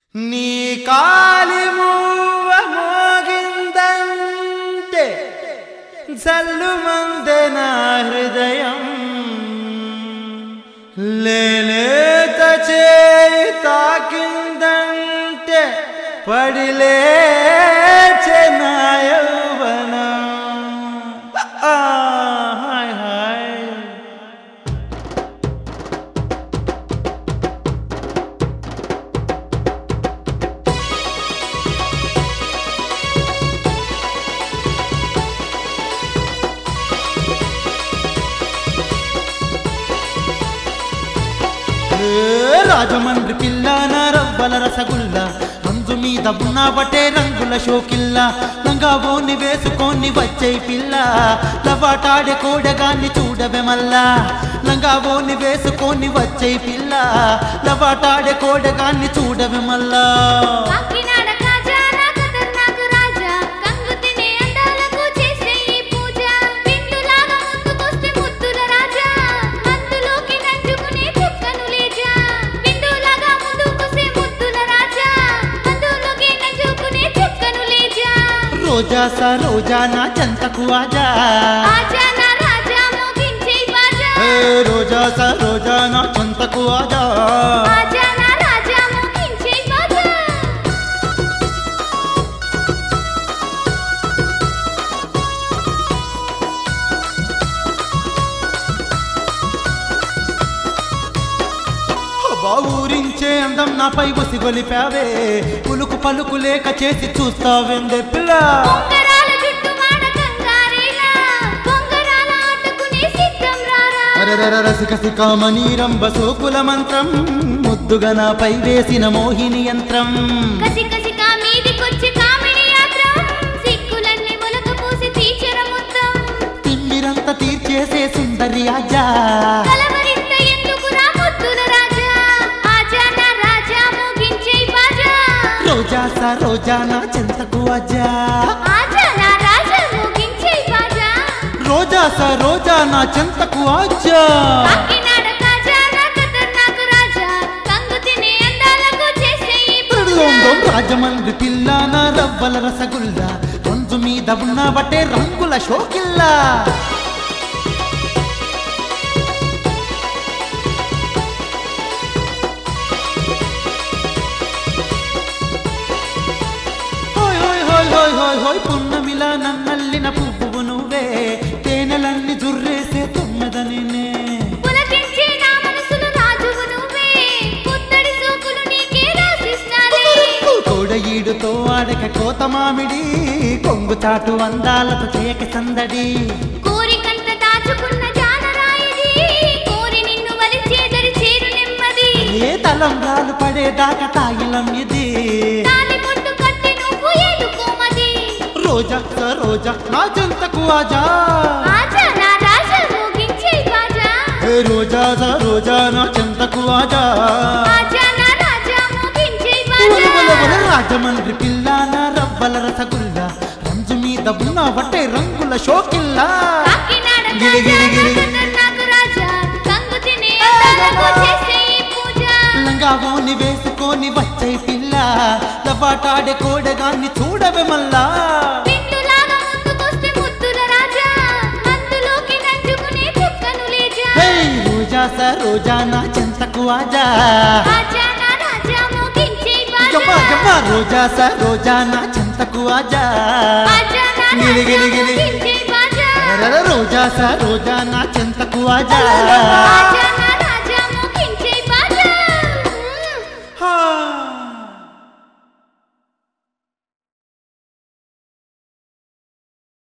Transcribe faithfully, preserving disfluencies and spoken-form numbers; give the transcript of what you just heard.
నీ కాలి మూవ మోగిందంటే జల్లుమందే నా హృదయం లేలేత చేయి తాకిందంటే పడిలేచే నా యౌవనం. హాయ్ హాయ్ రాజమండ్రి పిల్ల నా రవ్వల రసగుల్లా రంజు మీద ఉన్నావటే రంగుల షోకిల్లా లంగావోని వేసుకొని వచ్చే పిల్ల లవాటాడే కోడగాన్ని చూడవే మల్లా లంగావోని వేసుకొని వచ్చే పిల్ల లవాటాడే కోడగాన్ని చూడవే మల్లా. రోజా సా రోజా నా చెంతకు ఆజా ఆజా నా రాజా మోగించే బాజా ఏ రోజా సా రోజా నా చెంతకు ఆజా ఆజా నా రాజా మోగించే బాజా. ఊరించే అందం నాపై బసి గొలిపావే పులుకు పలుకు లేక చేసి చూస్తావెందే పిల్ల. పొంగరాల జుట్టు మాడ కంగారేలా పొంగరాల ఆటకునే సిద్ధం రారా అరరర రసిక సికామణి రంభ సోకుల మంత్రం ముద్దుగా నాపై వేసిన మోహిని యంత్రం. కసి కసిగా మీదికొచ్చి కామిని యాత్రం సిక్కులన్నీ మొలక పూసి తీర్చెర ముద్దం తిమ్మిరంత తీర్చేసే సుందరి ఆజా కలవరింత ఎందుకురా ముద్దుల రాజా ఆజా నా రాజా మోగించే బాజా రోజా సా రోజా నా చెంతకు ఆజా ఆజా నా రాజా మోగించే బాజా. రోజా సా రోజా నా చెంతకు ఆజా కాకినాడ కాజా నా ఖతర్నాక్ రాజా కంగు తినే అందాలకు చేసే ఈ పూజ. రాజమండ్రి పిల్ల నా రవ్వల రసగుల్లా రంజు మీద ఉన్నావటే రంగుల షోకిల్లా. హోయ్ హోయ్ హోయ్ హోయ్ హోయ్ హోయ్ పున్నమిలా నన్నల్లిన పువ్వు నువ్వే తేనెలన్నీ జుర్రేసే తొమ్మిదనినే పులకించే నా మనసులో రాజువు నువ్వే పుత్తడి సోకులు నీకే రాసిస్తానే కోడ ఈడుతో ఆడక కోత మామిడి కొంగు చాటు అందాలతో చేయక సందడి. కోరికంత దాచుకున్న జానరాయిది కోరి నిన్ను వలిచేదరి చేరు నెమ్మది ఏ తలంబ్రాలు పడేదాకా తాయిలం ఇది తాలి పొట్టు కట్టి నువ్వు ఏలుకోమది రోజా స రోజా నా చెంతకు ఆజా ఆజా నా రాజా మోగించే బాజా ఏ రోజా స రోజా నా చెంతకు ఆజా ఆజా నా రాజా మోగించే ఒల బాజా. ఒల ఒల రాజమండ్రి పిల్ల నా రవ్వల రసగుల్లా రంజు మీద ఉన్నావటే రంగుల షోకిల్లా. కాకినాడ గిలి గిలి గిలి ఖతర్నాక్ రాజా కంగు తినే అందాలకు చేసే ఈ పూజ. లంగావోని వేసుకొని వచ్చే పిల్ల లవాటాడే కోడగాన్ని చూడవే మల్లా. విందులాగా ముందుకొస్తే ముద్దుల రాజా అందులోకి నంచుకునే చుక్కను లేజా హే రోజా స రోజా నా చెంతకు ఆజా ఆజా నా రాజా మోగించే బాజా జమ్మ జమ్మ రోజా స రోజా నా చెంతకు ఆజా ఆజా నా గిలి రాజా గిలి గిలి మోగించే బాజా అరర రోజా స రోజా నా చెంతకు ఆజా ఆజా